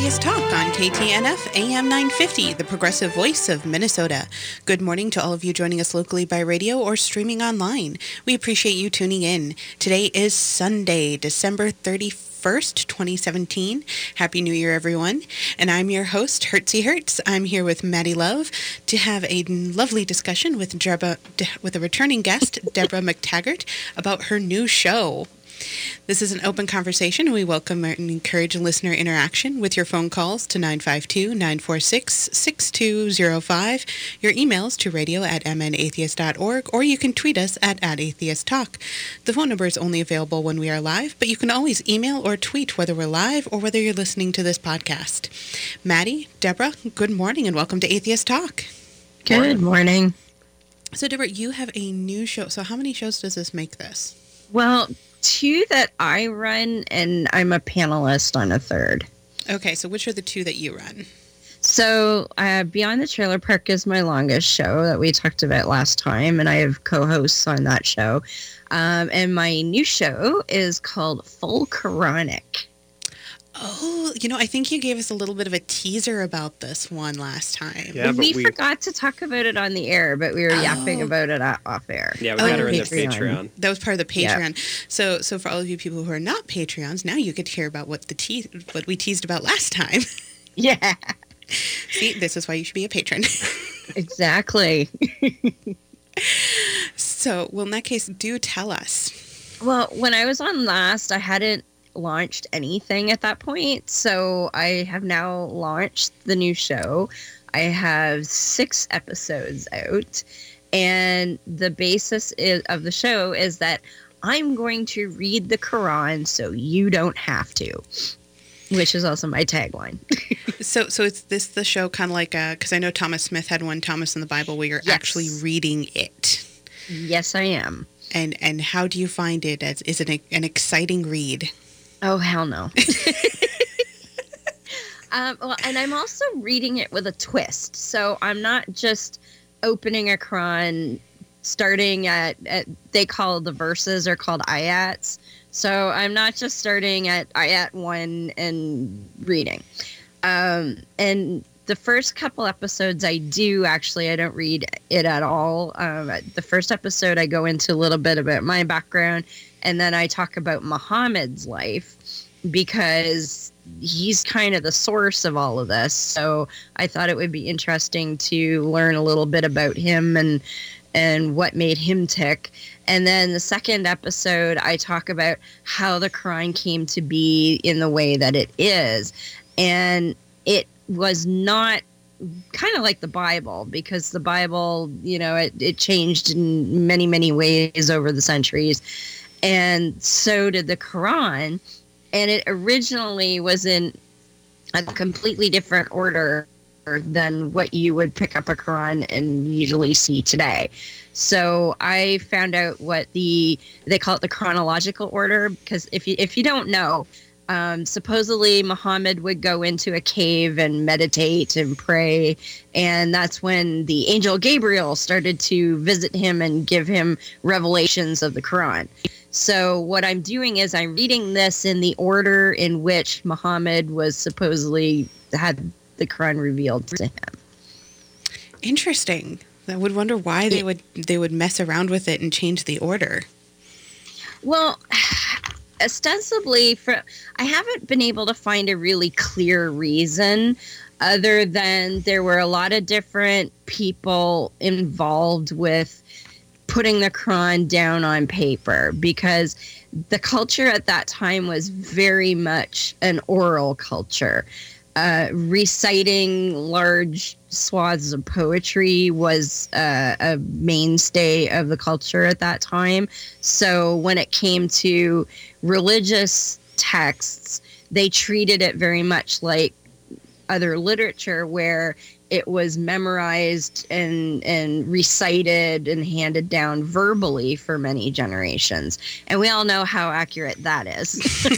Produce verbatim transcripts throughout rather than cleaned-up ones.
Atheist Talk on K T N F A M nine fifty, the progressive voice of Minnesota. Good morning to all of you joining us locally by radio or streaming online. We appreciate you tuning in. Today is Sunday, December thirty-first, twenty seventeen. Happy New Year, everyone. And I'm your host, Hertzie Hertz. I'm here with Maddie Love to have a lovely discussion with Deborah, with a returning guest, Deborah McTaggart, about her new show. This is an open conversation, and we welcome and encourage listener interaction with your phone calls to nine five two, nine four six, six two zero five, your emails to radio at m n atheist dot org, or you can tweet us at, at atheist talk. The phone number is only available when we are live, but you can always email or tweet whether we're live or whether you're listening to this podcast. Maddie, Deborah, good morning, and welcome to Atheist Talk. Good morning. So, Deborah, you have a new show. So how many shows does this make this? Well, two that I run, and I'm a panelist on a third. Okay, so which are the two that you run? So uh, Beyond the Trailer Park is my longest show that we talked about last time, and I have co-hosts on that show. Um, and my new show is called Full Quranic. Oh, you know, I think you gave us a little bit of a teaser about this one last time. Yeah, we, we forgot to talk about it on the air, but we were Oh. yapping about it off air. Yeah, we Oh, got her in the Patreon. Patreon. That was part of the Yeah. Patreon. So, so for all of you people who are not Patreons, now you get to hear about what the te- what we teased about last time. Yeah, See, this is why you should be a patron. exactly. So, well, in that case, do tell us. Well, when I was on last, I hadn't launched anything at that point. So I have now launched the new show. I have six episodes out. And the basis is, of the show is that I'm going to read the Quran so you don't have to, which is also my tagline. So, so is this the show kind of like, because I know Thomas Smith had one, Thomas in the Bible, where you're Yes. actually reading it. Yes, I am. And and how do you find it? As is it a, an exciting read? Oh, hell no. um, well, and I'm also reading it with a twist. So I'm not just opening a Quran, starting at, at they call the verses are called ayats. So I'm not just starting at ayat one and reading. Um, and the first couple episodes I do, actually, I don't read it at all. Um, the first episode, I go into a little bit about my background, and then I talk about Muhammad's life because he's kind of the source of all of this. So I thought it would be interesting to learn a little bit about him and and what made him tick. And then the second episode, I talk about how the Quran came to be in the way that it is. And it was not kind of like the Bible, because the Bible, you know, it, it changed in many, many ways over the centuries. And so did the Quran. And it originally was in a completely different order than what you would pick up a Quran and usually see today. So I found out what the, they call it the chronological order, because if you, if you don't know, Um, supposedly Muhammad would go into a cave and meditate and pray, and that's when the angel Gabriel started to visit him and give him revelations of the Quran. So what I'm doing is I'm reading this in the order in which Muhammad was supposedly had the Quran revealed to him. Interesting. I would wonder why they would they would mess around with it and change the order. Well, ostensibly, for I haven't been able to find a really clear reason, other than there were a lot of different people involved with putting the Quran down on paper, because the culture at that time was very much an oral culture. Uh, reciting large swaths of poetry was uh, a mainstay of the culture at that time. So when it came to religious texts, they treated it very much like other literature, where it was memorized and and recited and handed down verbally for many generations. And we all know how accurate that is.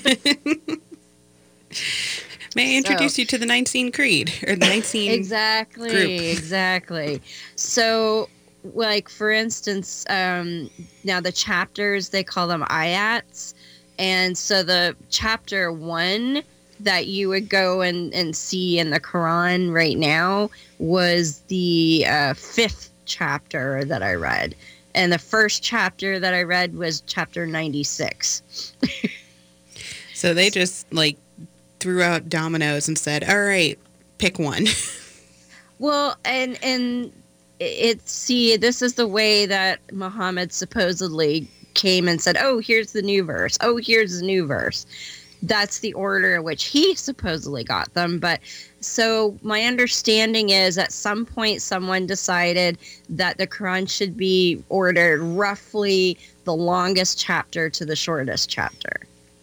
May I introduce So- you to the Nicene Creed, or the Nicene Exactly, group. exactly. So, like, for instance, um, now the chapters, they call them ayats. And so the chapter one that you would go and, and see in the Quran right now was the uh, fifth chapter that I read. And the first chapter that I read was chapter ninety-six. So they just like threw out dominoes and said, all right, pick one. Well, and and it's, see, this is the way that Muhammad supposedly came and said, oh, here's the new verse. Oh, here's the new verse. That's the order in which he supposedly got them. But so my understanding is at some point someone decided that the Quran should be ordered roughly the longest chapter to the shortest chapter.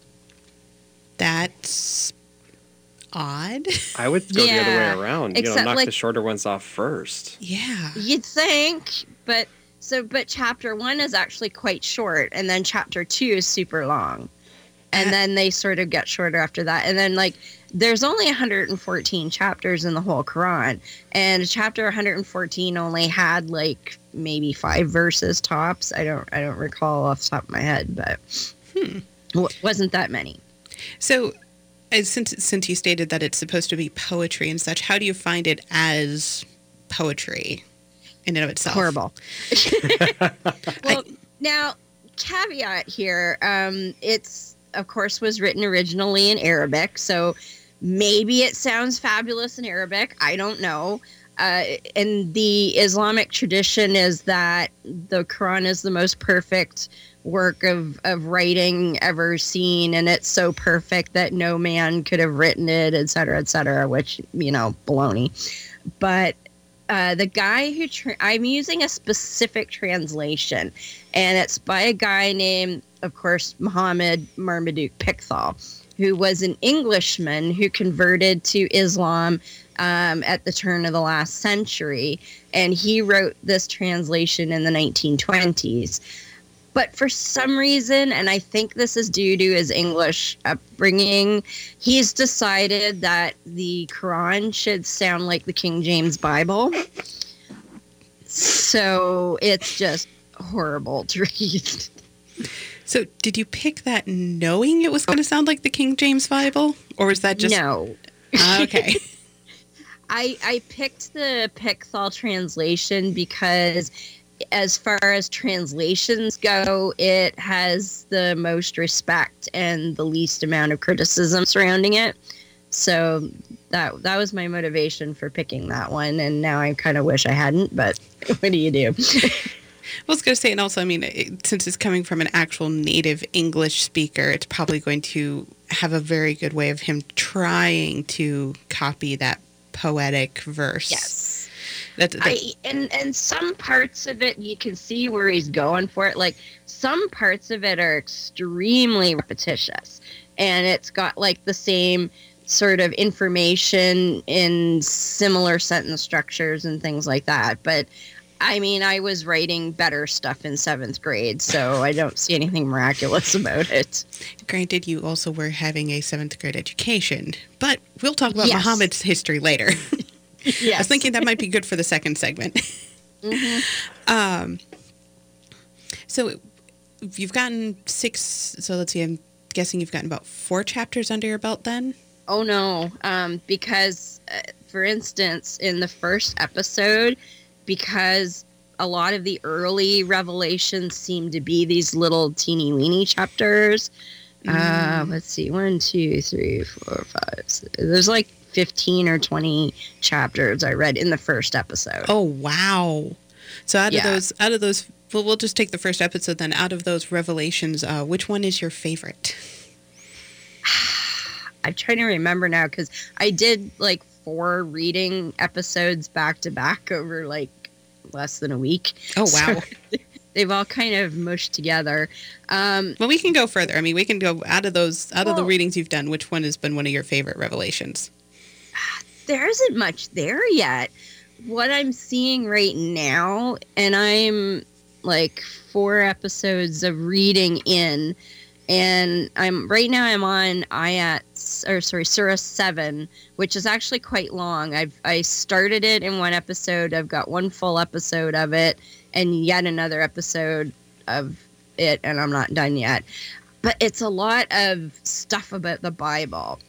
That's odd. I would go Yeah, the other way around. You know, except, knock like- the shorter ones off first. Yeah. You'd think, but so but chapter one is actually quite short, and then chapter two is super long. And Uh, then they sort of get shorter after that. And then, like, there's only one hundred fourteen chapters in the whole Quran. And chapter one hundred fourteen only had, like, maybe five verses tops. I don't I don't recall off the top of my head, but Hmm. w- wasn't that many. So, uh, since since you stated that it's supposed to be poetry and such, how do you find it as poetry in and of itself? Horrible. Well, now, caveat here. Um, it's, of course, was written originally in Arabic, so maybe it sounds fabulous in Arabic. I don't know. Uh, and the Islamic tradition is that the Quran is the most perfect work of, of writing ever seen, and it's so perfect that no man could have written it, et cetera, et cetera, which, you know, baloney. But uh, the guy who, tra- I'm using a specific translation, and it's by a guy named, of course, Muhammad Marmaduke Pickthall, who was an Englishman who converted to Islam um, at the turn of the last century. And he wrote this translation in the nineteen twenties. But for some reason, and I think this is due to his English upbringing, he's decided that the Quran should sound like the King James Bible. So it's just horrible to read. So, did you pick that knowing it was going to sound like the King James Bible? Or was that just... No. Ah, okay. I, I picked the Pickthall translation because as far as translations go, it has the most respect and the least amount of criticism surrounding it. So that that was my motivation for picking that one. And now I kind of wish I hadn't, but what do you do? I was going to say, and also, I mean, it, since it's coming from an actual native English speaker, it's probably going to have a very good way of him trying to copy that poetic verse. Yes. That, that, I, and, and some parts of it, you can see where he's going for it. Like, some parts of it are extremely repetitious. And it's got, like, the same sort of information in similar sentence structures and things like that. But I mean, I was writing better stuff in seventh grade, so I don't see anything miraculous about it. Granted, you also were having a seventh grade education, but we'll talk about Yes. Muhammad's history later. Yes. I was thinking that might be good for the second segment. Mhm. Um, so you've gotten six, so let's see, I'm guessing you've gotten about four chapters under your belt then? Oh, no. Um, because, uh, for instance, in the first episode, because a lot of the early revelations seem to be these little teeny weeny chapters. Uh, let's see, one, two, three, four, five. Six. There's like fifteen or twenty chapters I read in the first episode. Oh, wow. So out of Yeah. those, out of those, well, we'll just take the first episode then. Out of those revelations, uh, which one is your favorite? I'm trying to remember now because I did like four reading episodes back to back over like less than a week. Oh, So wow. they've all kind of mushed together. Um, Well, we can go further. I mean, we can go out of those, out of the Well- readings you've done, which one has been one of your favorite revelations? there isn't much there yet. What I'm seeing right now, and I'm like four episodes of reading in, and I'm right now I'm on Ayat, or sorry, Surah seven, which is actually quite long. I've I started it in one episode. I've got one full episode of it, and yet another episode of it, and I'm not done yet. But it's a lot of stuff about the Bible.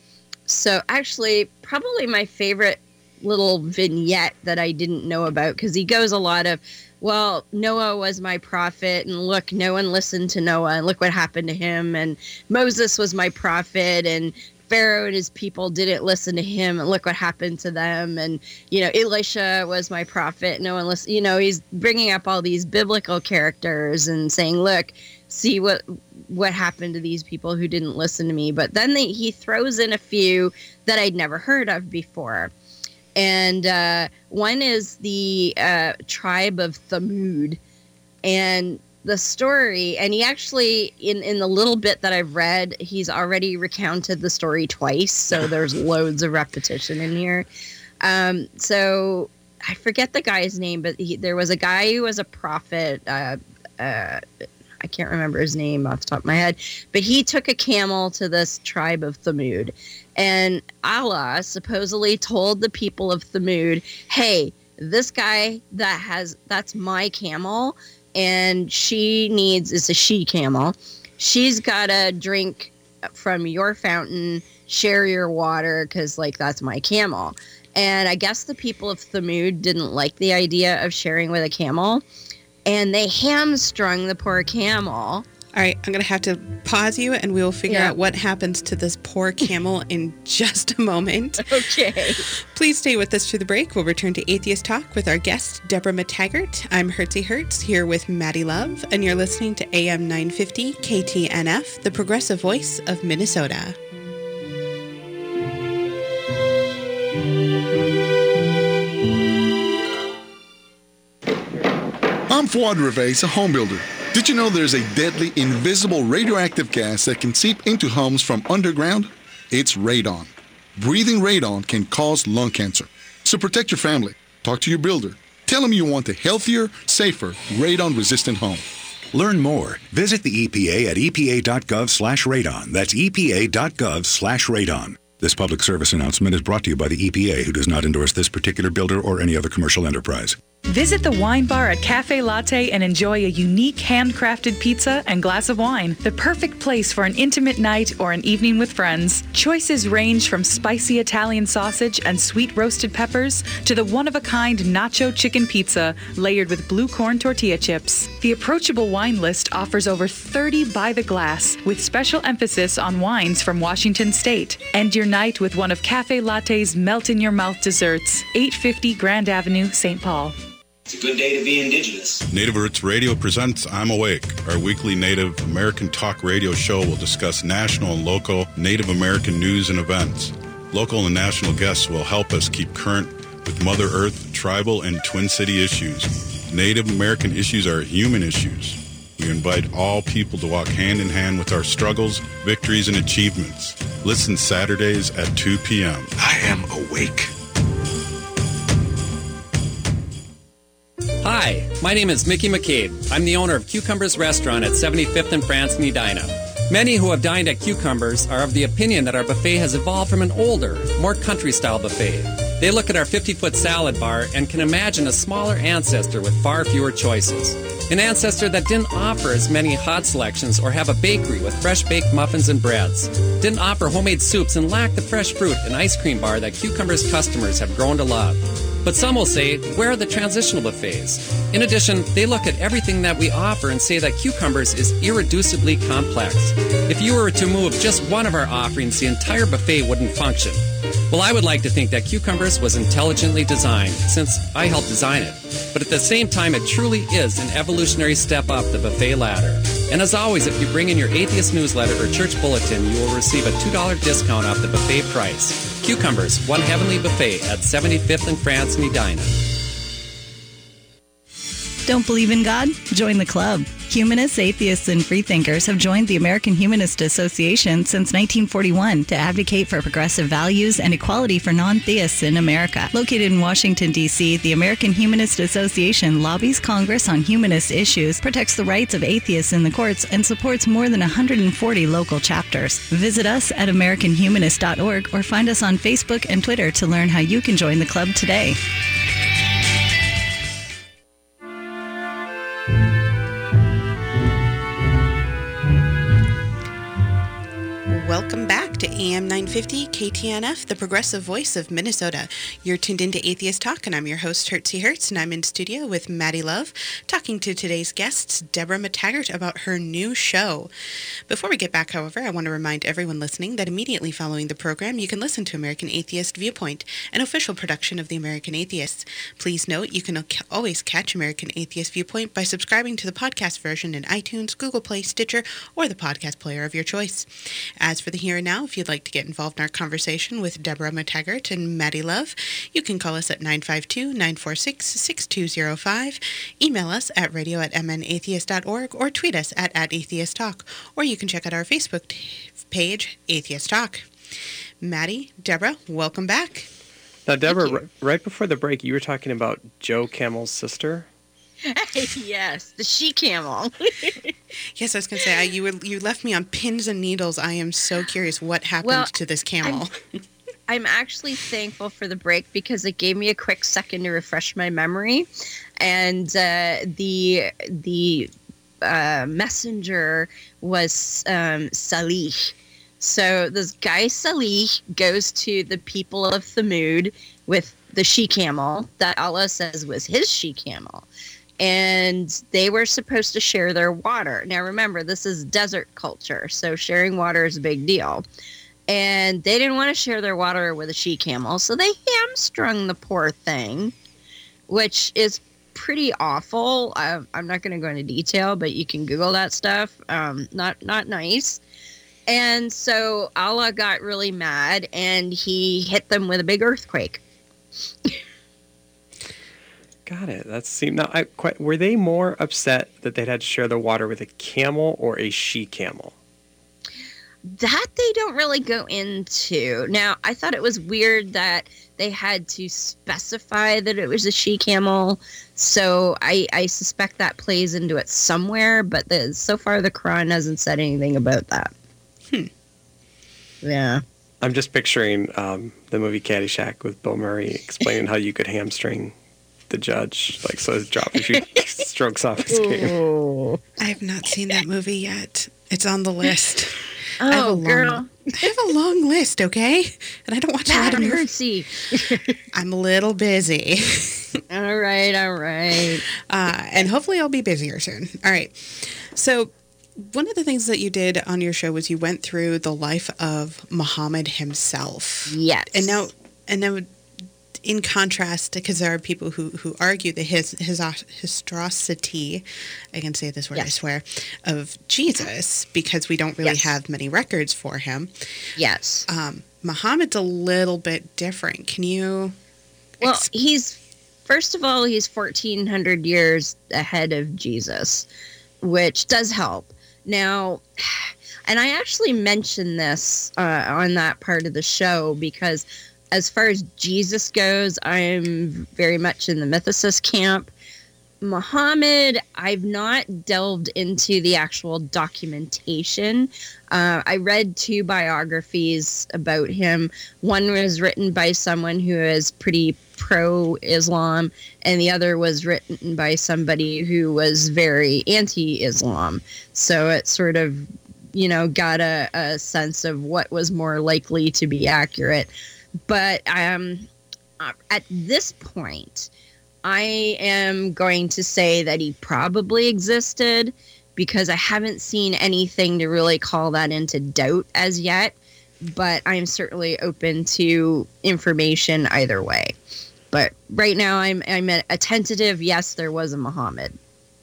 so actually, probably my favorite little vignette that I didn't know about, because he goes a lot of, well, Noah was my prophet, and look, no one listened to Noah, and look what happened to him, and Moses was my prophet, and Pharaoh and his people didn't listen to him, and look what happened to them, and, you know, Elisha was my prophet, no one listened, you know, he's bringing up all these biblical characters and saying, look, see what what happened to these people who didn't listen to me, but then they, he throws in a few that I'd never heard of before. And uh, one is the uh, tribe of Thamud, and the story. And he actually, in, in the little bit that I've read, he's already recounted the story twice. So there's loads of repetition in here. Um, so I forget the guy's name, but he, there was a guy who was a prophet. Uh, uh, I can't remember his name off the top of my head, but he took a camel to this tribe of Thamud. And Allah supposedly told the people of Thamud, hey, this guy that has, that's my camel, and she needs, it's a she camel. She's got to drink from your fountain, share your water, because, like, that's my camel. And I guess the people of Thamud didn't like the idea of sharing with a camel, and they hamstrung the poor camel. All right, I'm going to have to pause you, and we will figure Yeah. out what happens to this poor camel in just a moment. Okay. Please stay with us through the break. We'll return to Atheist Talk with our guest, Deborah McTaggart. I'm Hertzie Hertz, here with Maddie Love, and you're listening to A M nine fifty K T N F, the progressive voice of Minnesota. I'm Fuad Revais, a home builder. Did you know there's a deadly, invisible radioactive gas that can seep into homes from underground? It's radon. Breathing radon can cause lung cancer. So protect your family. Talk to your builder. Tell them you want a healthier, safer, radon-resistant home. Learn more. Visit the E P A at epa.gov slash radon. That's epa.gov slash radon. This public service announcement is brought to you by the E P A, who does not endorse this particular builder or any other commercial enterprise. Visit the wine bar at Cafe Latte and enjoy a unique handcrafted pizza and glass of wine. The perfect place for an intimate night or an evening with friends. Choices range from spicy Italian sausage and sweet roasted peppers to the one-of-a-kind nacho chicken pizza layered with blue corn tortilla chips. The approachable wine list offers over thirty by the glass with special emphasis on wines from Washington State. End your night with one of Cafe Latte's melt-in-your-mouth desserts. eight fifty Grand Avenue, Saint Paul. It's a good day to be Indigenous. Native Roots Radio presents I'm Awake. Our weekly Native American talk radio show will discuss national and local Native American news and events. Local and national guests will help us keep current with Mother Earth, tribal, and Twin City issues. Native American issues are human issues. We invite all people to walk hand in hand with our struggles, victories, and achievements. Listen Saturdays at two p.m. I am awake. Hi, my name is Mickey McCabe. I'm the owner of Cucumbers Restaurant at seventy-fifth and France in Edina. Many who have dined at Cucumbers are of the opinion that our buffet has evolved from an older, more country-style buffet. They look at our fifty-foot salad bar and can imagine a smaller ancestor with far fewer choices. An ancestor that didn't offer as many hot selections or have a bakery with fresh-baked muffins and breads. Didn't offer homemade soups and lacked the fresh fruit and ice cream bar that Cucumbers customers have grown to love. But some will say, where are the transitional buffets? In addition, they look at everything that we offer and say that Cucumbers is irreducibly complex. If you were to move just one of our offerings, the entire buffet wouldn't function. Well, I would like to think that Cucumbers was intelligently designed, since I helped design it. But at the same time, it truly is an evolutionary step up the buffet ladder. And as always, if you bring in your Atheist newsletter or church bulletin, you will receive a two dollars discount off the buffet price. Cucumbers, One Heavenly Buffet at seventy-fifth and France in Edina. Don't believe in God? Join the club. Humanists, atheists, and freethinkers have joined the American Humanist Association since nineteen forty-one to advocate for progressive values and equality for non-theists in America. Located in Washington, D C, the American Humanist Association lobbies Congress on humanist issues, protects the rights of atheists in the courts, and supports more than one hundred forty local chapters. Visit us at american humanist dot org or find us on Facebook and Twitter to learn how you can join the club today. Welcome back to A M nine fifty K T N F, the progressive voice of Minnesota. You're tuned into Atheist Talk, and I'm your host, Hertzie Hertz, and I'm in studio with Maddie Love, talking to today's guests, Deborah McTaggart, about her new show. Before we get back, however, I want to remind everyone listening that immediately following the program, you can listen to American Atheist Viewpoint, an official production of the American Atheists. Please note, you can always catch American Atheist Viewpoint by subscribing to the podcast version in iTunes, Google Play, Stitcher, or the podcast player of your choice. As for the here and now, if you'd like to get involved in our conversation with Deborah McTaggart and Maddie Love, you can call us at nine five two, nine four six, six two zero five, email us at radio at m n atheist dot org, or tweet us at, at Atheist Talk, or you can check out our Facebook t- page, Atheist Talk. Maddie, Deborah, welcome back. Now, Deborah, r- right before the break, you were talking about Joe Camel's sister. Yes, the she camel. Yes, I was going to say, I, you were, you left me on pins and needles. I am so curious what happened Well, to this camel. I'm, I'm actually thankful for the break because it gave me a quick second to refresh my memory. And uh, the the uh, messenger was um, Salih. So this guy Salih goes to the people of Thamud with the she camel that Allah says was his she camel. And they were supposed to share their water. Now, remember, this is desert culture, so sharing water is a big deal. And they didn't want to share their water with a she camel, so they hamstrung the poor thing, which is pretty awful. I, I'm not going to go into detail, but you can Google that stuff. Um, not not nice. And so Allah got really mad, and he hit them with a big earthquake. Got it. That seemed now. I quite. Were they more upset that they'd had to share the water with a camel or a she camel? That they don't really go into. Now, I thought it was weird that they had to specify that it was a she camel. So I, I suspect that plays into it somewhere. But the, so far, the Quran hasn't said anything about that. Hmm. Yeah. I'm just picturing um, the movie Caddyshack with Bill Murray explaining how you could hamstring the judge, like so his drop a few strokes off his game. I have not seen that movie yet. It's on the list. I have a Oh, long, girl. I have a long list, okay? And I don't watch a lot of Bad movies. mercy. I'm a little busy. All right, all right. Uh, and hopefully I'll be busier soon. All right. So one of the things that you did on your show was you went through the life of Muhammad himself. Yes. And now, and now, in contrast, because there are people who, who argue that his his historicity, I can say this word, Yes. I swear, of Jesus, because we don't really Yes. have many records for him. Yes. Um, Muhammad's a little bit different. Can you? Well, exp- he's, first of all, he's fourteen hundred years ahead of Jesus, which does help. Now, and I actually mentioned this uh, on that part of the show because as far as Jesus goes, I'm very much in the mythicist camp. Muhammad, I've not delved into the actual documentation. Uh, I read two biographies about him. One was written by someone who is pretty pro-Islam, and the other was written by somebody who was very anti-Islam. So it sort of, you know, got a, a sense of what was more likely to be accurate. But um, at this point, I am going to say that he probably existed because I haven't seen anything to really call that into doubt as yet. But I'm certainly open to information either way. But right now, I'm I'm a, a tentative yes, there was a Muhammad.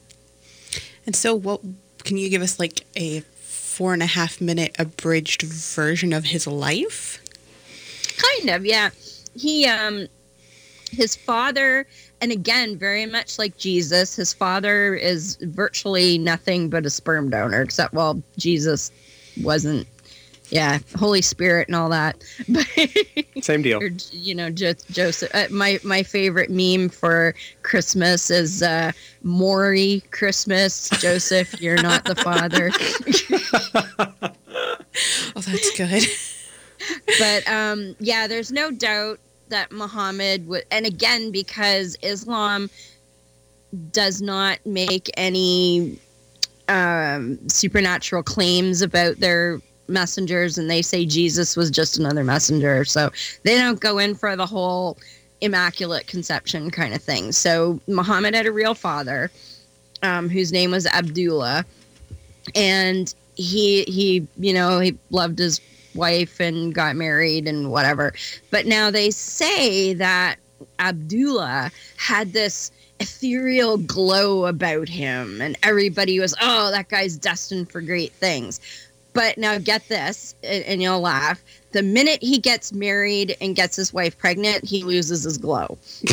And so, what can you give us, like a four and a half minute abridged version of his life? Kind of, yeah. He, um, his father, and again, very much like Jesus, his father is virtually nothing but a sperm donor, except, well, Jesus wasn't, yeah, Holy Spirit and all that. But Same deal. or, you know, jo- Joseph. Uh, my my favorite meme for Christmas is uh, Maury Christmas. Joseph, you're not the father. Oh, that's good. But um, yeah, there's no doubt that Muhammad would, and again, because Islam does not make any um, supernatural claims about their messengers, and they say Jesus was just another messenger. So they don't go in for the whole immaculate conception kind of thing. So Muhammad had a real father, um, whose name was Abdullah, and he he you know he loved his wife and got married and whatever. But now they say that Abdullah had this ethereal glow about him, and everybody was, oh, that guy's destined for great things. But now get this, and, and you'll laugh. The minute he gets married and gets his wife pregnant, he loses his glow.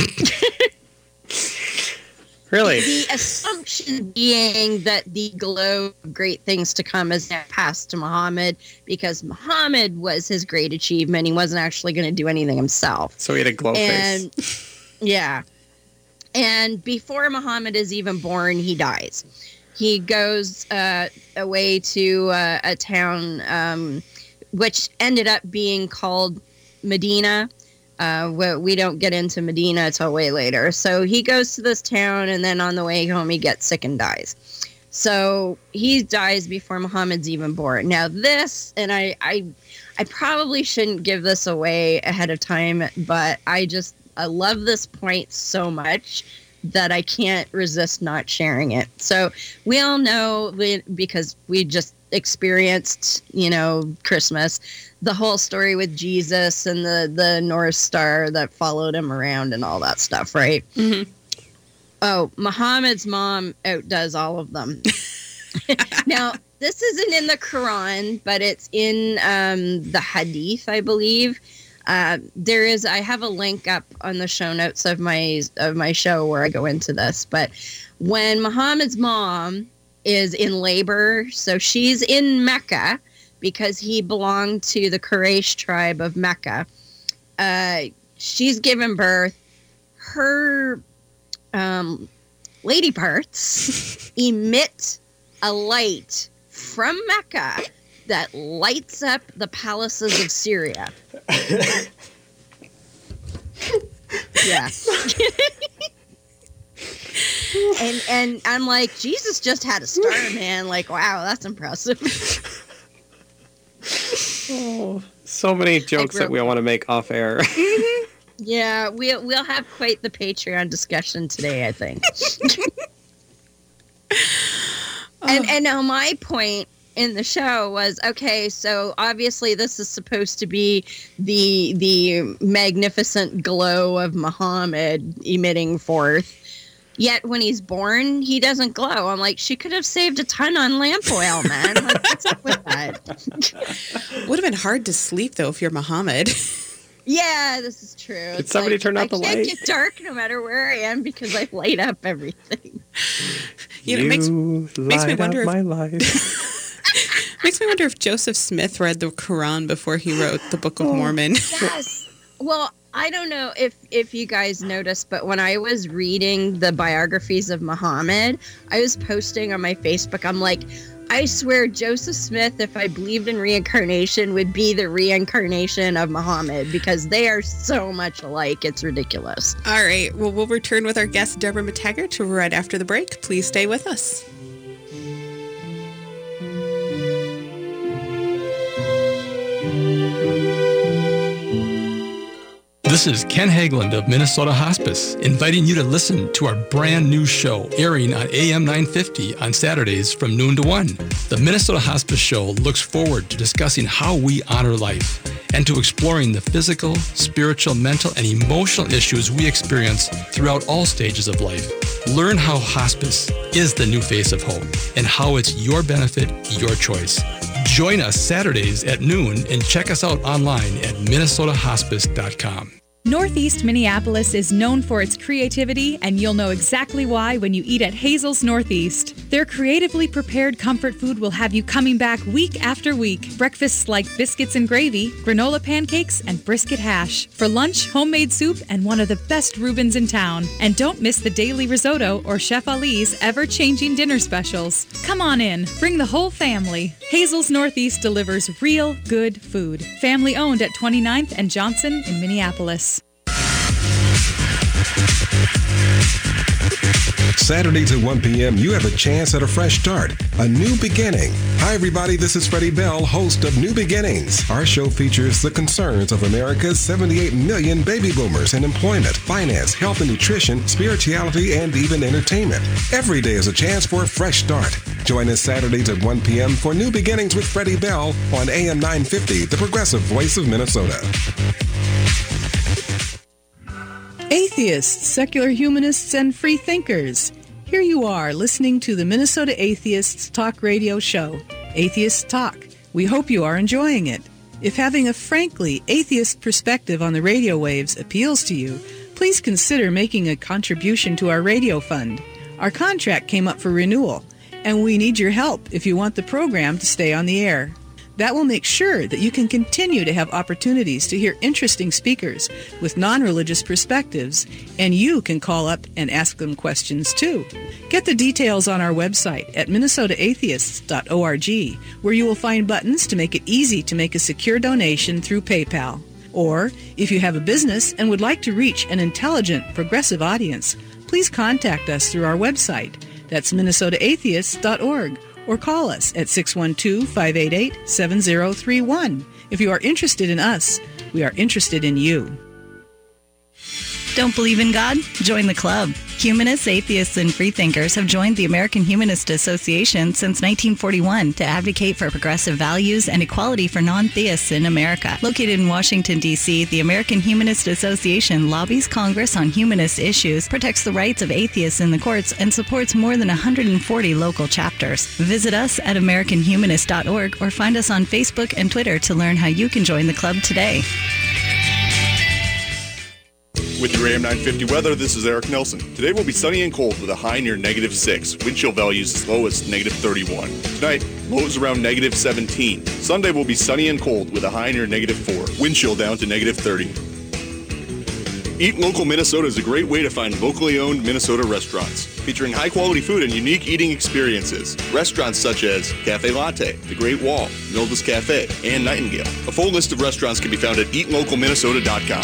Really? The assumption being that the glow of great things to come is now passed to Muhammad, because Muhammad was his great achievement. He wasn't actually going to do anything himself. So he had a glow and, face. Yeah. And before Muhammad is even born, he dies. He goes uh, away to uh, a town um, which ended up being called Medina. Uh, we, we don't get into Medina until way later. So he goes to this town, and then on the way home, he gets sick and dies. So he dies before Muhammad's even born. Now this, and I, I, I probably shouldn't give this away ahead of time, but I just, I love this point so much that I can't resist not sharing it. So we all know, because we just experienced, you know, Christmas, the whole story with Jesus and the, the North Star that followed him around and all that stuff, right? Mm-hmm. Oh, Muhammad's mom outdoes all of them. Now, this isn't in the Quran, but it's in um, the Hadith, I believe. Uh, there is, I have a link up on the show notes of my of my show where I go into this. But when Muhammad's mom is in labor, so she's in Mecca because he belonged to the Quraysh tribe of Mecca. Uh, she's given birth. Her um, lady parts emit a light from Mecca that lights up the palaces of Syria. Yeah. and and I'm like, Jesus just had a star, man. Like, wow, that's impressive. Oh, so many jokes like, that we want to make off air. Yeah, we'll we'll have quite the Patreon discussion today, I think. And and now my point in the show was, okay, so obviously this is supposed to be the the magnificent glow of Muhammad emitting forth. Yet when he's born, he doesn't glow. I'm like, she could have saved a ton on lamp oil, man. Like, what's up with that? Would have been hard to sleep though if you're Muhammad. Yeah, this is true. Did it's somebody like, turn out I the can't light? get dark no matter where I am because I light up everything. You know, it makes, makes me light wonder up if, my life. makes me wonder if Joseph Smith read the Quran before he wrote the Book of Oh. Mormon. Yes. Well, I don't know if, if you guys noticed, but when I was reading the biographies of Muhammad, I was posting on my Facebook, I'm like, I swear Joseph Smith, if I believed in reincarnation, would be the reincarnation of Muhammad, because they are so much alike. It's ridiculous. All right. Well, we'll return with our guest, Deborah McTaggart, right after the break. Please stay with us. This is Ken Hageland of Minnesota Hospice, inviting you to listen to our brand new show airing on A M nine fifty on Saturdays from noon to one. The Minnesota Hospice Show looks forward to discussing how we honor life and to exploring the physical, spiritual, mental, and emotional issues we experience throughout all stages of life. Learn how hospice is the new face of hope and how it's your benefit, your choice. Join us Saturdays at noon and check us out online at minnesota hospice dot com. Northeast Minneapolis is known for its creativity, and you'll know exactly why when you eat at Hazel's Northeast. Their creatively prepared comfort food will have you coming back week after week. Breakfasts like biscuits and gravy, granola pancakes, and brisket hash. For lunch, homemade soup and one of the best Reubens in town. And don't miss the daily risotto or Chef Ali's ever-changing dinner specials. Come on in. Bring the whole family. Hazel's Northeast delivers real good food. Family owned at twenty-ninth and Johnson in Minneapolis. Saturdays at one p.m., you have a chance at a fresh start, a new beginning. Hi, everybody. This is Freddie Bell, host of New Beginnings. Our show features the concerns of America's seventy-eight million baby boomers in employment, finance, health and nutrition, spirituality, and even entertainment. Every day is a chance for a fresh start. Join us Saturdays at one p.m. for New Beginnings with Freddie Bell on A M nine fifty, the progressive voice of Minnesota. Atheists, secular humanists, and free thinkers. Here you are listening to the Minnesota Atheists Talk Radio Show, Atheists Talk. We hope you are enjoying it. If having a frankly atheist perspective on the radio waves appeals to you, please consider making a contribution to our radio fund. Our contract came up for renewal, and we need your help if you want the program to stay on the air. That will make sure that you can continue to have opportunities to hear interesting speakers with non-religious perspectives, and you can call up and ask them questions too. Get the details on our website at minnesota atheists dot org, where you will find buttons to make it easy to make a secure donation through PayPal. Or, if you have a business and would like to reach an intelligent, progressive audience, please contact us through our website. That's minnesota atheists dot org. Or call us at six one two, five eight eight, seven zero three one. If you are interested in us, we are interested in you. Don't believe in God? Join the club. Humanists, atheists, and freethinkers have joined the American Humanist Association since nineteen forty-one to advocate for progressive values and equality for non-theists in America. Located in Washington, D C, the American Humanist Association lobbies Congress on humanist issues, protects the rights of atheists in the courts, and supports more than one hundred forty local chapters. Visit us at american humanist dot org or find us on Facebook and Twitter to learn how you can join the club today. With your A M nine fifty weather, this is Eric Nelson. Today will be sunny and cold with a high near negative six. Wind chill values as low as negative thirty-one. Tonight, lows around negative seventeen. Sunday will be sunny and cold with a high near negative four. Wind chill down to negative thirty. Eat Local Minnesota is a great way to find locally owned Minnesota restaurants, featuring high-quality food and unique eating experiences. Restaurants such as Cafe Latte, The Great Wall, Milda's Cafe, and Nightingale. A full list of restaurants can be found at eat local minnesota dot com.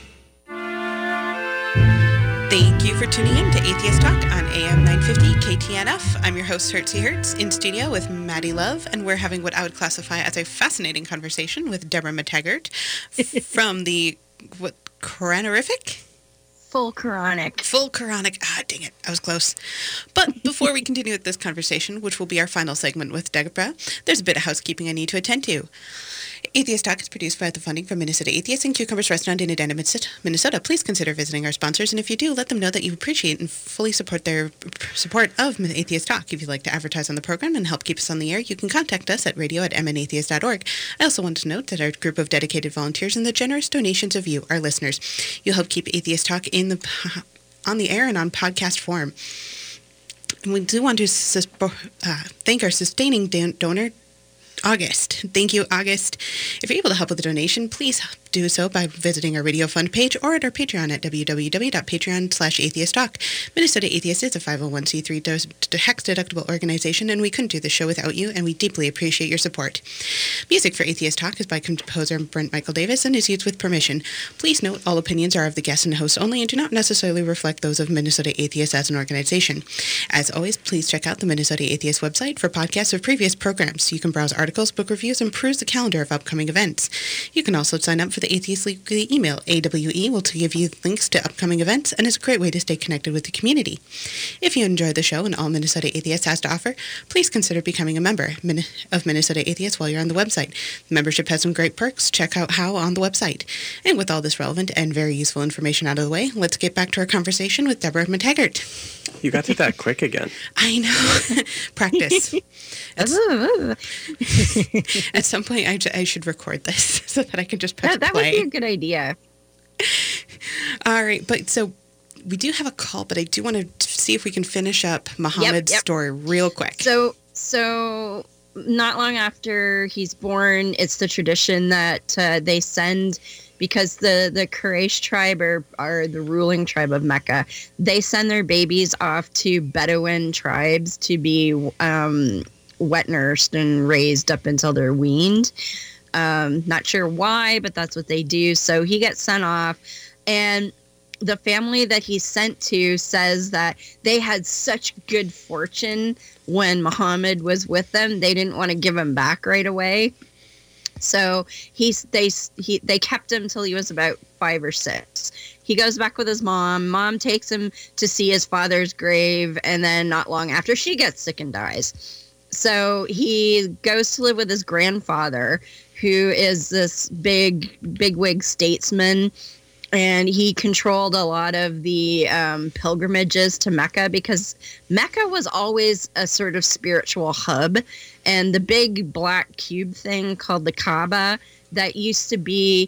Thank you for tuning in to Atheist Talk on A M nine fifty K T N F. I'm your host, Hertzie Hertz, in studio with Maddie Love, and we're having what I would classify as a fascinating conversation with Deborah McTaggart from the, what, Quranific? Full Quranic. Full Quranic. Ah, dang it. I was close. But before we continue with this conversation, which will be our final segment with Deborah, there's a bit of housekeeping I need to attend to. Atheist Talk is produced by the funding from Minnesota Atheists and Cucumbers Restaurant in Edina, Minnesota. Please consider visiting our sponsors, and if you do, let them know that you appreciate and fully support their support of Atheist Talk. If you'd like to advertise on the program and help keep us on the air, you can contact us at radio at m n atheist dot org. I also want to note that our group of dedicated volunteers and the generous donations of you, our listeners, you'll help keep Atheist Talk in the on the air and on podcast form. And we do want to uh, thank our sustaining donor, August. Thank you, August. If you're able to help with a donation, please do so by visiting our Radio Fund page or at our Patreon at w w w dot patreon slash atheist talk. Minnesota Atheist is a five oh one c three tax-deductible organization, and we couldn't do the show without you, and we deeply appreciate your support. Music for Atheist Talk is by composer Brent Michael Davis and is used with permission. Please note all opinions are of the guest and host only and do not necessarily reflect those of Minnesota Atheists as an organization. As always, please check out the Minnesota Atheist website for podcasts of previous programs. You can browse articles, book reviews, and peruse the calendar of upcoming events. You can also sign up for the Atheist Weekly email. A W E will give you links to upcoming events and is a great way to stay connected with the community. If you enjoy the show and all Minnesota Atheist has to offer, please consider becoming a member of Minnesota Atheist while you're on the website. The membership has some great perks. Check out how on the website. And with all this relevant and very useful information out of the way, let's get back to our conversation with Deborah McTaggart. You got to that quick again. I know. Practice. At, at some point, I, I should record this so that I can just press that, that play. That would be a good idea. All right, but so we do have a call, but I do want to see if we can finish up Muhammad's yep, yep. story real quick. So, so not long after he's born, it's the tradition that uh, they send, because the, the Quraysh tribe are, are the ruling tribe of Mecca, they send their babies off to Bedouin tribes to be um, wet nursed and raised up until they're weaned. Um, not sure why, but that's what they do. So he gets sent off, and the family that he's sent to says that they had such good fortune when Muhammad was with them, they didn't want to give him back right away. So he's they he they kept him till he was about five or six. He goes back with his mom. Mom takes him to see his father's grave, and then not long after, she gets sick and dies. So he goes to live with his grandfather, who is this big bigwig statesman. And he controlled a lot of the um, pilgrimages to Mecca, because Mecca was always a sort of spiritual hub. And the big black cube thing called the Kaaba, that used to be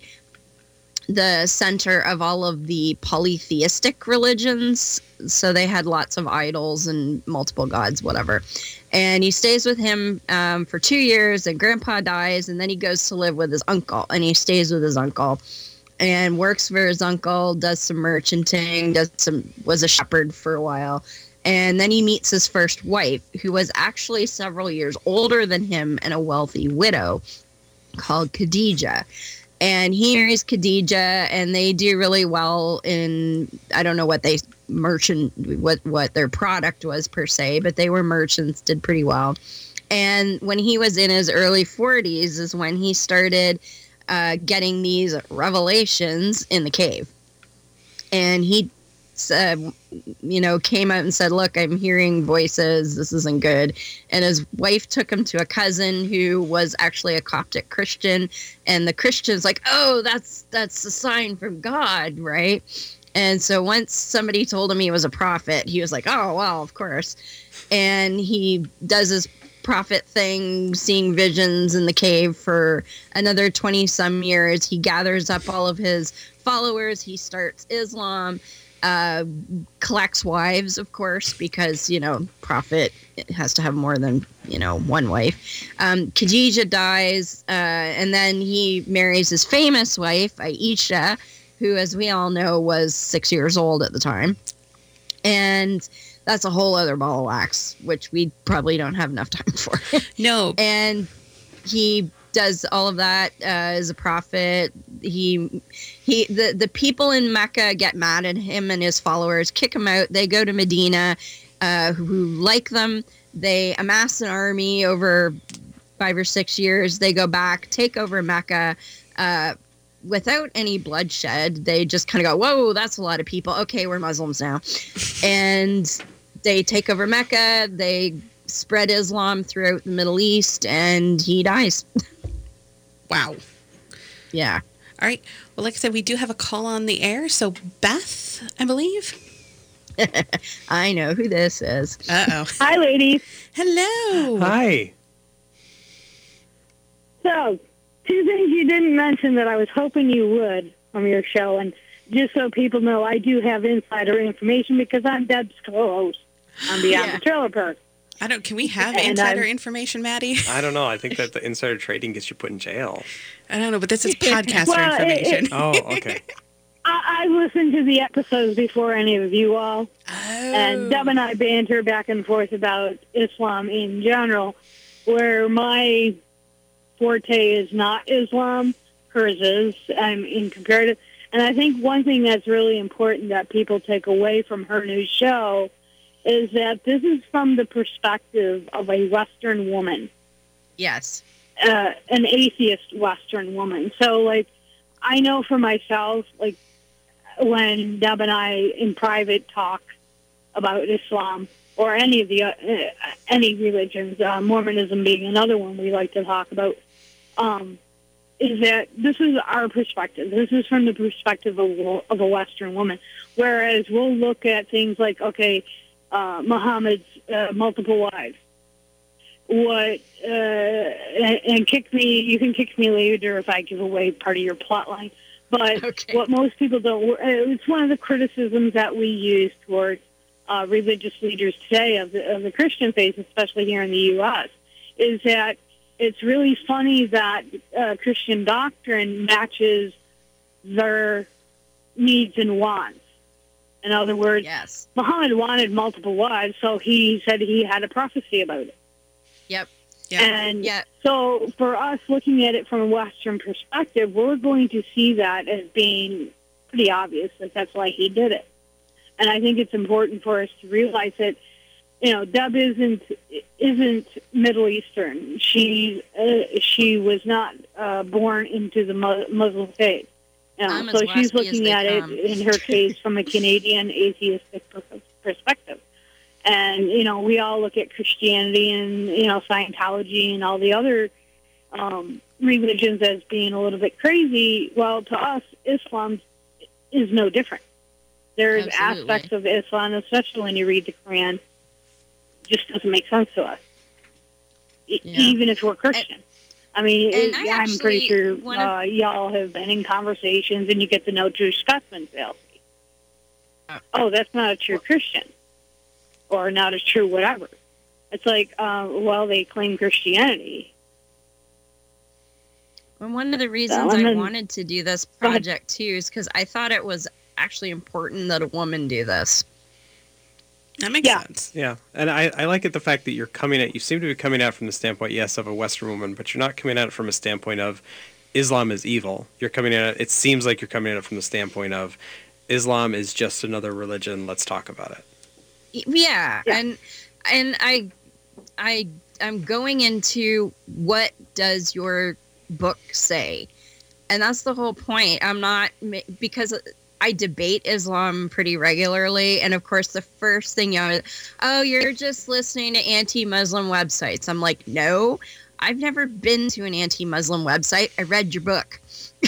the center of all of the polytheistic religions. So they had lots of idols and multiple gods, whatever. And he stays with him um, for two years, and Grandpa dies, and then he goes to live with his uncle, and he stays with his uncle. And works for his uncle, does some merchanting, does some was a shepherd for a while. And then he meets his first wife, who was actually several years older than him and a wealthy widow called Khadija. And he marries Khadija, and they do really well in, I don't know what they merchant, what, what their product was per se, but they were merchants, did pretty well. And when he was in his early forties is when he started Uh, getting these revelations in the cave. And he said, you know, came out and said, look, I'm hearing voices. This isn't good. And his wife took him to a cousin who was actually a Coptic Christian. And the Christian's like, oh, that's that's a sign from God, right? And so once somebody told him he was a prophet, he was like, oh, well, of course. And he does his prophet thing, seeing visions in the cave for another twenty some years. He gathers up all of his followers. He starts Islam, uh, collects wives, of course, because, you know, prophet has to have more than, you know, one wife. Um, Khadija dies, uh, and then he marries his famous wife, Aisha, who, as we all know, was six years old at the time. And that's a whole other ball of wax, which we probably don't have enough time for. No. And he does all of that uh, as a prophet. He, he, the, the people in Mecca get mad at him and his followers, kick him out. They go to Medina, uh, who like them. They amass an army over five or six years. They go back, take over Mecca, uh, without any bloodshed. They just kind of go, whoa, that's a lot of people. Okay, we're Muslims now. And they take over Mecca. They spread Islam throughout the Middle East, and he dies. Wow. Yeah. All right. Well, like I said, we do have a call on the air. So Beth, I believe. I know who this is. Uh-oh. Hi, ladies. Hello. Hi. So, two things you didn't mention that I was hoping you would from your show, and just so people know, I do have insider information because I'm Deb's co-host on Beyond Yeah. the Trailer Park. I don't. Can we have And insider I'm- information, Maddie? I don't know. I think that the insider trading gets you put in jail. I don't know, but this is podcaster Well, it- information. it- Oh, okay. I, I've listened to the episodes before any of you all, Oh. and Deb and I banter back and forth about Islam in general, where my forte is not Islam, hers is, um, in comparative. And I think one thing that's really important that people take away from her new show is that this is from the perspective of a Western woman. Yes. Uh, an atheist Western woman. So, like, I know for myself, like, when Deb and I in private talk about Islam or any of the uh, any religions, uh, Mormonism being another one we like to talk about, um, is that this is our perspective. This is from the perspective of, of a Western woman. Whereas we'll look at things like, okay, uh, Muhammad's uh, multiple wives. What uh, and, and kick me? You can kick me later if I give away part of your plot line. But okay. What most people don't, it's one of the criticisms that we use towards uh, religious leaders today of the, of the Christian faith, especially here in the U S, is that it's really funny that uh, Christian doctrine matches their needs and wants. In other words, yes. Muhammad wanted multiple wives, so he said he had a prophecy about it. Yep. Yep. And yep. so for us looking at it from a Western perspective, we're going to see that as being pretty obvious that that's why he did it. And I think it's important for us to realize that, you know, Deb isn't isn't Middle Eastern. She uh, she was not uh, born into the Muslim faith. You know, I'm so as she's waspy as looking they at come. it in her case from a Canadian atheistic per- perspective. And, you know, we all look at Christianity and, you know, Scientology and all the other um, religions as being a little bit crazy. Well, to us, Islam is no different. There's Absolutely. aspects of Islam, especially when you read the Quran, just doesn't make sense to us, e- Yeah. even if we're Christian. I mean, And it, I I'm actually pretty sure wanna- uh, y'all have been in conversations and you get to know Drew Scotsman sales. Oh, that's not a true Christian, or not a true whatever. It's like, uh, well, they claim Christianity. And one of the reasons and I then- wanted to do this project too is because I thought it was actually important that a woman do this. That makes Yeah. sense. Yeah, and I, I like it the fact that you're coming at, you seem to be coming at it from the standpoint, yes, of a Western woman, but you're not coming at it from a standpoint of Islam is evil. You're coming at it, it seems like you're coming at it from the standpoint of Islam is just another religion, let's talk about it. Yeah, and and I I I'm going into what does your book say, and that's the whole point. I'm not ma- because I debate Islam pretty regularly, and of course the first thing you know, oh, you're just listening to anti-Muslim websites. I'm like, no, I've never been to an anti-Muslim website. I read your book.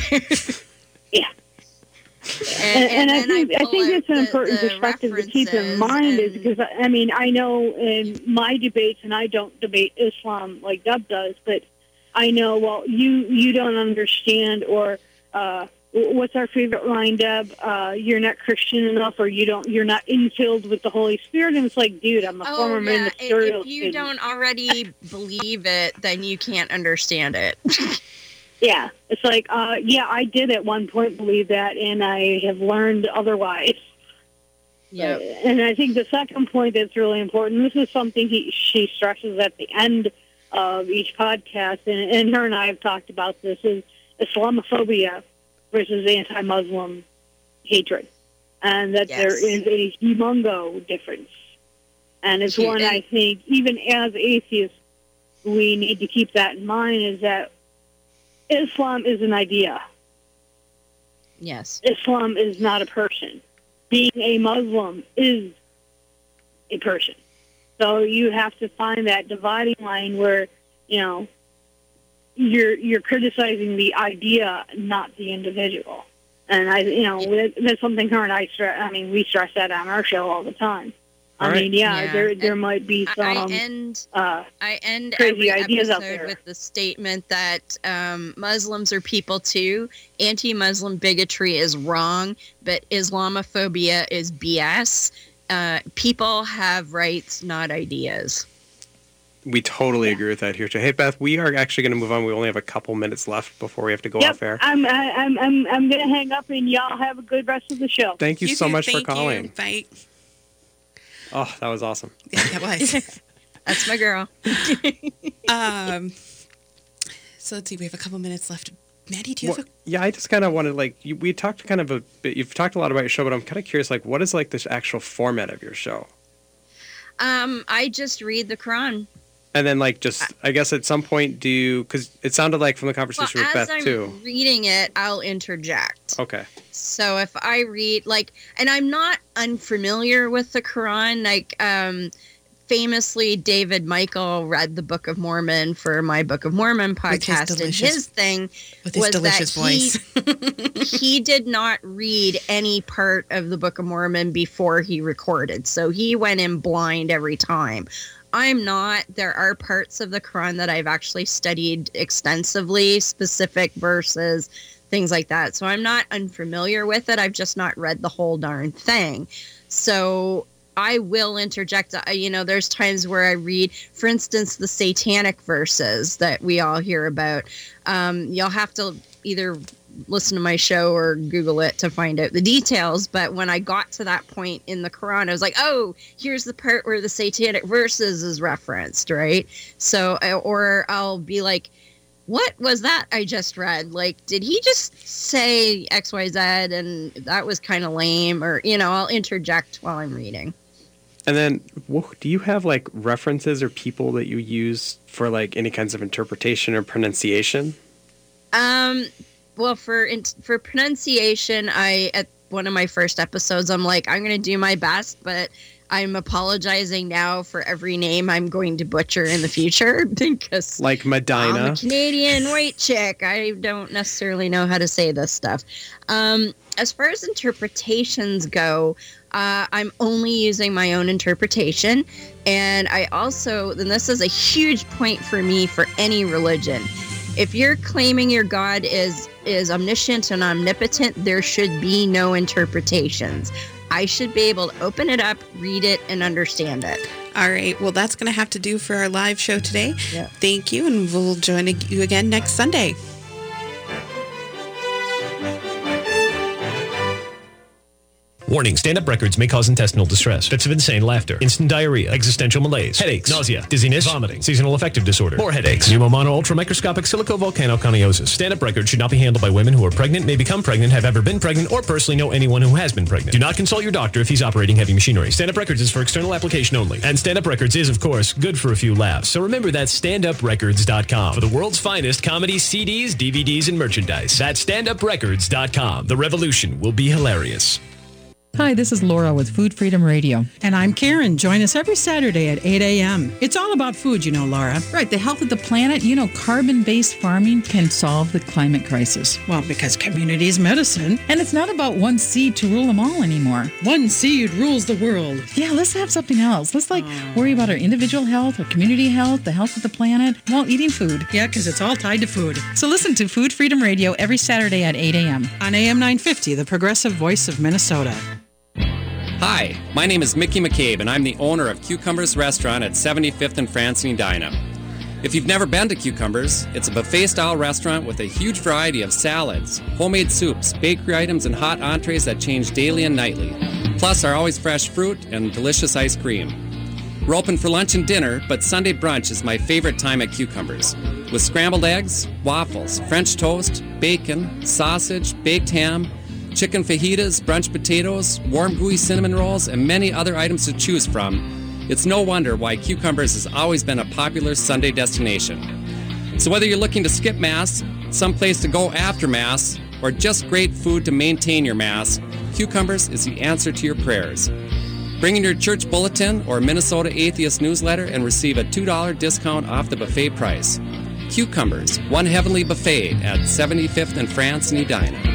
Yeah. And, And, and I then think I, pull think out it's an the- important the perspective to keep in references mind is and- because I mean I know in my debates, and I don't debate Islam like Dub does, but I know, well, you you don't understand, or uh, what's our favorite line, Deb? Uh, you're not Christian enough, or you don't you're not infilled with the Holy Spirit. And it's like, dude, I'm a Oh, former yeah. ministerial If you student. don't already believe it, then you can't understand it. Yeah, it's like, uh, yeah, I did at one point believe that, and I have learned otherwise. Yeah. And I think the second point that's really important, this is something he, she stresses at the end of each podcast, and, and her and I have talked about this, is Islamophobia versus anti-Muslim hatred. And that Yes. there is a humongo difference. And it's Hu- one and- I think, even as atheists, we need to keep that in mind, is that Islam is an idea. Yes. Islam is not a person. Being a Muslim is a person. So you have to find that dividing line where, you know, you're you're criticizing the idea, not the individual. And I, you know, that- that's something her and I stress. I mean, we stress that on our show all the time. I All right. mean, yeah, Yeah. there there might be I- some. I end uh, I end crazy every ideas out episode there. with the statement that um, Muslims are people too. Anti-Muslim bigotry is wrong, but Islamophobia is B S. Uh, people have rights, not ideas. We totally agree with that here, too. Hey, Beth, we are actually going to move on. We only have a couple minutes left before we have to go Yep, off air. I'm I, I'm I'm I'm gonna hang up, and y'all have a good rest of the show. Thank you, so too. much Thank for calling. You. Bye. Oh, that was awesome. Yeah, that was. That's my girl. um. So let's see. We have a couple minutes left. Maddie, do you Well, have a yeah, I just kind of wanted, like, you, we talked kind of a bit, you've talked a lot about your show, but I'm kind of curious, like, what is, like, this actual format of your show? Um, I just read the Quran. And then, like, just, I guess at some point, do you, because it sounded like from the Well, conversation with as Beth, I'm too. reading it, I'll interject. Okay. So if I read, like, and I'm not unfamiliar with the Quran, like, um, famously, David Michael read the Book of Mormon for my Book of Mormon With his podcast, and delicious- his thing with his was delicious that voice? he, he did not read any part of the Book of Mormon before he recorded, so he went in blind every time. I'm not. There are parts of the Quran that I've actually studied extensively, specific verses, things like that. So I'm not unfamiliar with it. I've just not read the whole darn thing. So I will interject. Uh, You know, there's times where I read, for instance, the satanic verses that we all hear about. Um, you'll have to either listen to my show or Google it to find out the details. But when I got to that point in the Quran, I was like, oh, here's the part where the satanic verses is referenced, right? So, or I'll be like, what was that I just read? Like, did he just say X Y Z and that was kind of lame? Or, you know, I'll interject while I'm reading. And then, do you have like references or people that you use for like any kinds of interpretation or pronunciation? Um, well, for for pronunciation, I at one of my first episodes, I'm like, I'm going to do my best, but I'm apologizing now for every name I'm going to butcher in the future because, like Medina, I'm a Canadian white chick. I don't necessarily know how to say this stuff. Um, as far as interpretations go, uh, I'm only using my own interpretation, and I also, and this is a huge point for me for any religion. If you're claiming your God is is omniscient and omnipotent, there should be no interpretations. I should be able to open it up, read it, and understand it. All right. Well, that's going to have to do for our live show today. Yeah. Thank you, and we'll join you again next Sunday. Warning, stand-up records may cause intestinal distress, fits of insane laughter, instant diarrhea, existential malaise, headaches, nausea, dizziness, vomiting, seasonal affective disorder, more headaches, pneumomono ultramicroscopic silicovolcanoconiosis. Stand-up records should not be handled by women who are pregnant, may become pregnant, have ever been pregnant, or personally know anyone who has been pregnant. Do not consult your doctor if he's operating heavy machinery. Stand-up records is for external application only. And stand-up records is, of course, good for a few laughs. So remember, that's stand up records dot com for the world's finest comedy C Ds, D V Ds, and merchandise. That's stand up records dot com. The revolution will be hilarious. Hi, this is Laura with Food Freedom Radio. And I'm Karen. Join us every Saturday at eight a.m. It's all about food, you know, Laura. Right, the health of the planet. You know, carbon-based farming can solve the climate crisis. Well, because community is medicine. And it's not about one seed to rule them all anymore. One seed rules the world. Yeah, let's have something else. Let's, like, oh. worry about our individual health, our community health, the health of the planet, while eating food. Yeah, because it's all tied to food. So listen to Food Freedom Radio every Saturday at eight a.m. on A M nine fifty, the progressive voice of Minnesota. Hi, my name is Mickey McCabe, and I'm the owner of Cucumbers Restaurant at seventy-fifth and France and Edina. If you've never been to Cucumbers, it's a buffet-style restaurant with a huge variety of salads, homemade soups, bakery items, and hot entrees that change daily and nightly, plus our always fresh fruit and delicious ice cream. We're open for lunch and dinner, but Sunday brunch is my favorite time at Cucumbers, with scrambled eggs, waffles, French toast, bacon, sausage, baked ham, chicken fajitas, brunch potatoes, warm gooey cinnamon rolls, and many other items to choose from. It's no wonder why Cucumbers has always been a popular Sunday destination. So whether you're looking to skip Mass, someplace to go after Mass, or just great food to maintain your Mass, Cucumbers is the answer to your prayers. Bring in your church bulletin or Minnesota Atheist newsletter and receive a two dollars discount off the buffet price. Cucumbers, one heavenly buffet at seventy-fifth and France in Edina.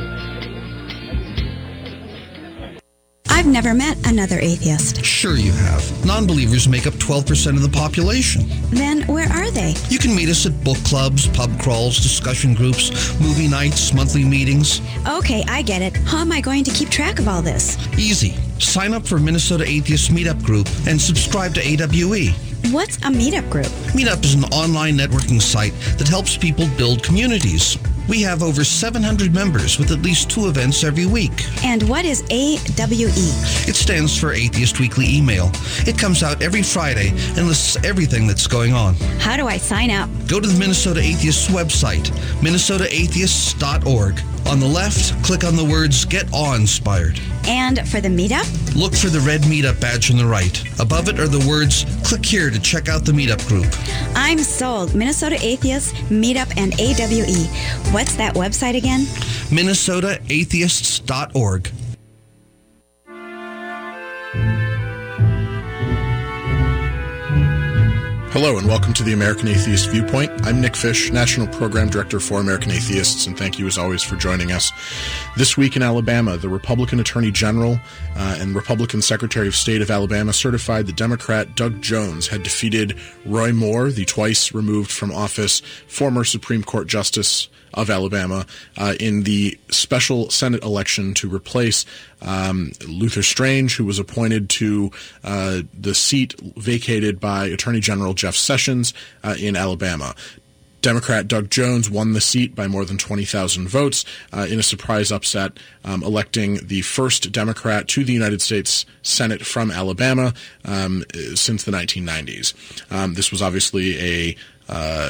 I've never met another atheist. Sure you have. Non-believers make up twelve percent of the population. Then where are they? You can meet us at book clubs, pub crawls, discussion groups, movie nights, monthly meetings. Okay, I get it. How am I going to keep track of all this? Easy. Sign up for Minnesota Atheist Meetup Group and subscribe to A W E. What's a meetup group? Meetup is an online networking site that helps people build communities. We have over seven hundred members with at least two events every week. And what is A W E? It stands for Atheist Weekly Email. It comes out every Friday and lists everything that's going on. How do I sign up? Go to the Minnesota Atheists website, minnesota atheists dot org. On the left, click on the words Get Awe-Inspired. And for the meetup? Look for the red meetup badge on the right. Above it are the words, click here to check out the meetup group. I'm sold. Minnesota Atheists, Meetup, and A W E. What's that website again? minnesota atheists dot org. Hello and welcome to the American Atheist Viewpoint. I'm Nick Fish, National Program Director for American Atheists, and thank you as always for joining us. This week in Alabama, the Republican Attorney General uh, and Republican Secretary of State of Alabama certified that Democrat Doug Jones had defeated Roy Moore, the twice removed from office former Supreme Court Justice of Alabama, uh, in the special Senate election to replace um, Luther Strange, who was appointed to uh, the seat vacated by Attorney General Jeff Sessions uh, in Alabama. Democrat Doug Jones won the seat by more than twenty thousand votes uh, in a surprise upset, um, electing the first Democrat to the United States Senate from Alabama um, since the nineteen nineties. Um, this was obviously a uh,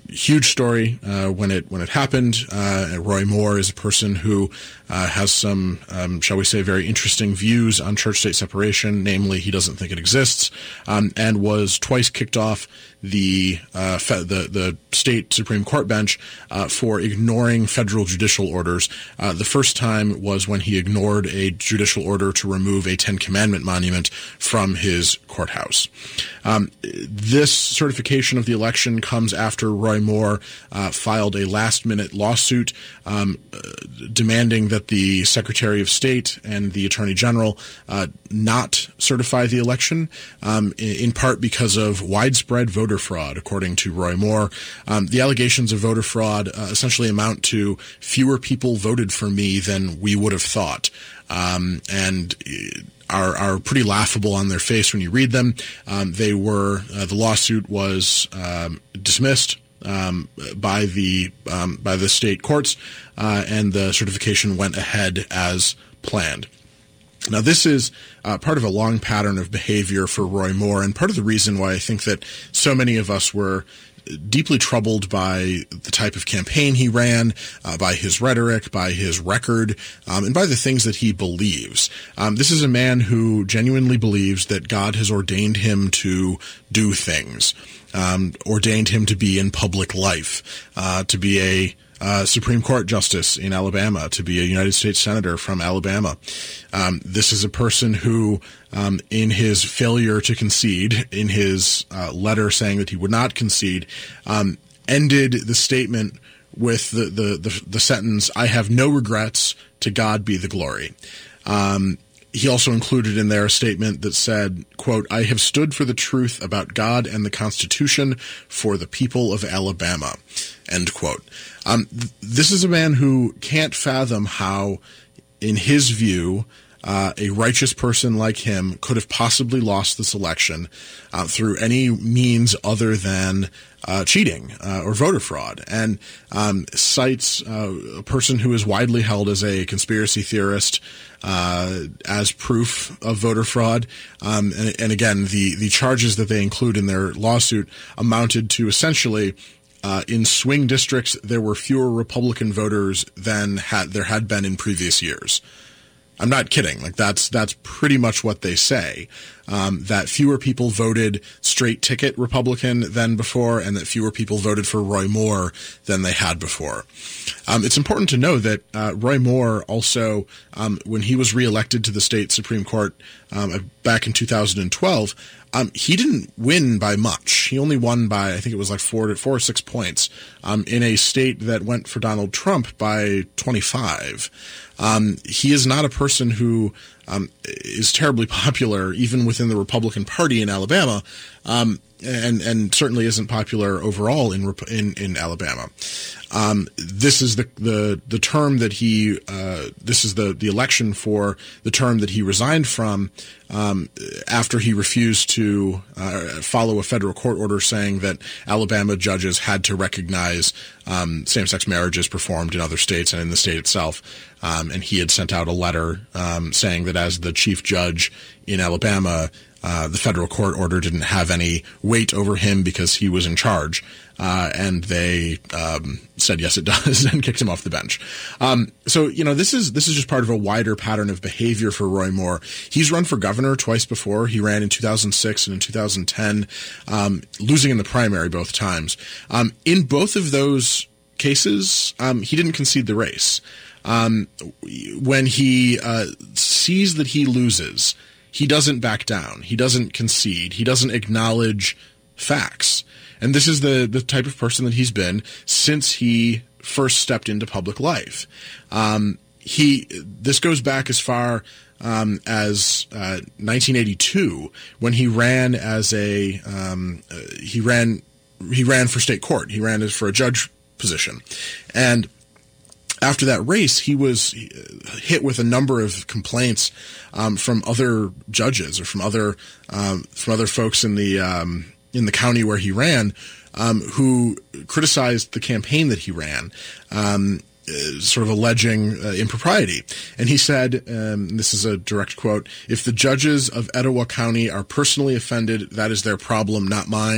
huge story uh, when it when it happened. Uh, Roy Moore is a person who uh, has some, um, shall we say, very interesting views on church-state separation. Namely, he doesn't think it exists, um, and was twice kicked off the uh, fe- the the state Supreme Court bench uh, for ignoring federal judicial orders. Uh, the first time was when he ignored a judicial order to remove a Ten Commandment monument from his courthouse. Um, this certification of the election comes after Roy Moore uh, filed a last-minute lawsuit um, uh, demanding that the Secretary of State and the Attorney General uh, not certify the election, um, in, in part because of widespread voter fraud, according to Roy Moore. Um, the allegations of voter fraud uh, essentially amount to fewer people voted for me than we would have thought. Um, and are are pretty laughable on their face when you read them. Um, they were uh, the lawsuit was um, dismissed um, by the um, by the state courts, uh, and the certification went ahead as planned. Now, this is uh, part of a long pattern of behavior for Roy Moore, and part of the reason why I think that so many of us were deeply troubled by the type of campaign he ran, uh, by his rhetoric, by his record, um, and by the things that he believes. Um, this is a man who genuinely believes that God has ordained him to do things, um, ordained him to be in public life, uh, to be a Uh, Supreme Court justice in Alabama, to be a United States Senator from Alabama. Um, this is a person who, um, in his failure to concede, in his uh, letter saying that he would not concede, um, ended the statement with the, the, the, the sentence, "I have no regrets, to God be the glory." Um, He also included in there a statement that said, quote, "I have stood for the truth about God and the Constitution for the people of Alabama," end quote. Um, th- this is a man who can't fathom how, in his view, uh, a righteous person like him could have possibly lost this election uh, through any means other than uh, cheating uh, or voter fraud, and um, cites uh, a person who is widely held as a conspiracy theorist uh, as proof of voter fraud. Um, and, and again, the, the charges that they include in their lawsuit amounted to essentially Uh, in swing districts, there were fewer Republican voters than had there had been in previous years. I'm not kidding. Like that's that's pretty much what they say. Um, that fewer people voted straight ticket Republican than before, and that fewer people voted for Roy Moore than they had before. Um, it's important to know that uh, Roy Moore also, um, when he was reelected to the state Supreme Court um, back in two thousand twelve, um, he didn't win by much. He only won by, I think it was like four to four or six points um, in a state that went for Donald Trump by twenty-five. Um, he is not a person who um, is terribly popular, even within the Republican Party in Alabama, um, and and certainly isn't popular overall in in, in Alabama. Um, this is the, the the term that he uh, this is the the election for the term that he resigned from um, after he refused to uh, follow a federal court order saying that Alabama judges had to recognize um, same-sex marriages performed in other states and in the state itself. Um, and he had sent out a letter um, saying that as the chief judge in Alabama, uh, the federal court order didn't have any weight over him because he was in charge. Uh, and they um, said, yes, it does, and kicked him off the bench. Um, so, you know, this is this is just part of a wider pattern of behavior for Roy Moore. He's run for governor twice before. He ran in two thousand six and in two thousand ten, um, losing in the primary both times. Um, in both of those cases, um, he didn't concede the race. Um, when he uh, sees that he loses, he doesn't back down. He doesn't concede. He doesn't acknowledge facts. And this is the, the type of person that he's been since he first stepped into public life. Um, he this goes back as far um, as uh, nineteen eighty-two when he ran as a um, uh, he ran he ran for state court. He ran as for a judge position, and after that race, he was hit with a number of complaints um, from other judges or from other um, from other folks in the um, in the county where he ran, um, who criticized the campaign that he ran, um, sort of alleging uh, impropriety. And he said, um, this is a direct quote, "If the judges of Etowah County are personally offended, that is their problem, not mine.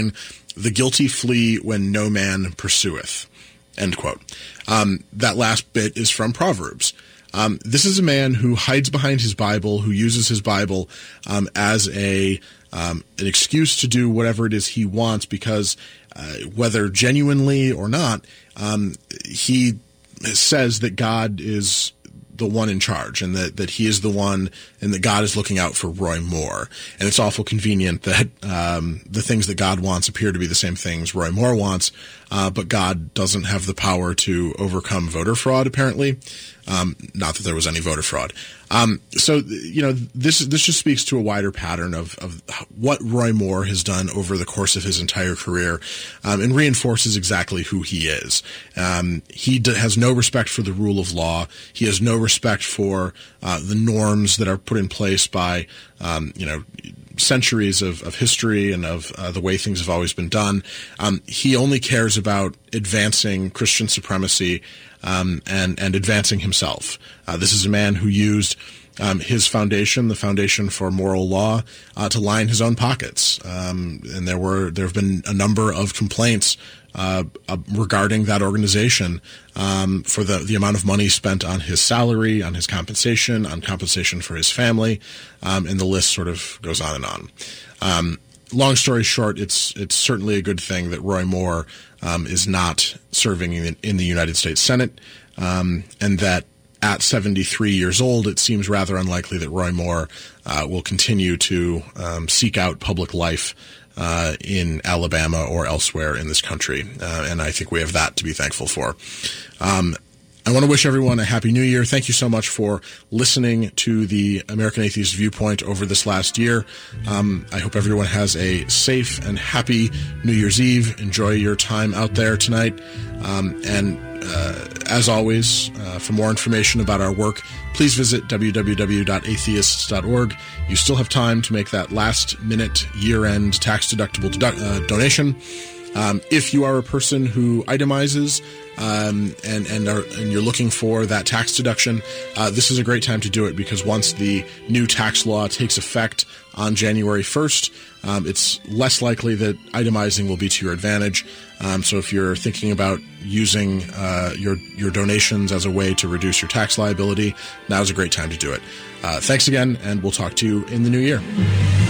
the guilty flee when no man pursueth, end quote. Um, that last bit is from Proverbs. Um, this is a man who hides behind his Bible, who uses his Bible um, as a um, an excuse to do whatever it is he wants, because uh, whether genuinely or not, um, he says that God is the one in charge, and that, that he is the one, and that God is looking out for Roy Moore. And it's awful convenient that um, the things that God wants appear to be the same things Roy Moore wants, uh, but God doesn't have the power to overcome voter fraud, apparently. Um, not that there was any voter fraud. Um, so, you know, this this just speaks to a wider pattern of, of what Roy Moore has done over the course of his entire career, um, and reinforces exactly who he is. Um, he d- has no respect for the rule of law. He has no respect for uh, the norms that are put in place by, um, you know, centuries of, of history and of uh, the way things have always been done. Um, he only cares about advancing Christian supremacy um, and, and advancing himself. Uh, this is a man who used um, his foundation, the Foundation for Moral Law, uh, to line his own pockets. Um, and there were there have been a number of complaints Uh, uh, regarding that organization um, for the, the amount of money spent on his salary, on his compensation, on compensation for his family, um, and the list sort of goes on and on. Um, long story short, it's it's certainly a good thing that Roy Moore um, is not serving in, in the United States Senate, um, and that at seventy-three years old, it seems rather unlikely that Roy Moore uh, will continue to um, seek out public life Uh, in Alabama or elsewhere in this country. Uh, and I think we have that to be thankful for. Um, I want to wish everyone a Happy New Year. Thank you so much for listening to the American Atheist Viewpoint over this last year. Um, I hope everyone has a safe and happy New Year's Eve. Enjoy your time out there tonight. Um, and uh, as always, uh, for more information about our work, please visit w w w dot atheists dot org. You still have time to make that last-minute, year-end, tax-deductible dedu- uh, donation. Um, if you are a person who itemizes um, and and, are, and you're looking for that tax deduction, uh, this is a great time to do it, because once the new tax law takes effect on January first, um, it's less likely that itemizing will be to your advantage. Um, so if you're thinking about using uh, your your donations as a way to reduce your tax liability, now's a great time to do it. Uh, thanks again, and we'll talk to you in the new year.